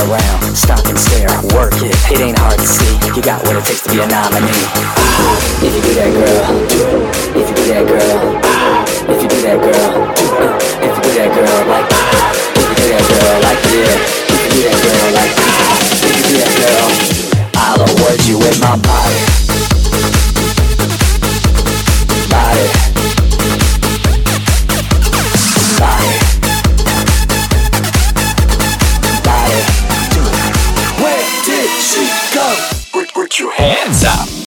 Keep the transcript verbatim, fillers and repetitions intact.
around, stop and stare, work it. It ain't hard to see, you got what it takes to be a nominee. If you do that, girl, do it. If you do that, girl, if you do that, girl, do it. If you do that, girl, like if you do that, girl, like yeah. If you do that, girl, like if you do that, girl, I'll award you with my body. Body. Body. Body. Do it. Where did she go? Put, put your hands up.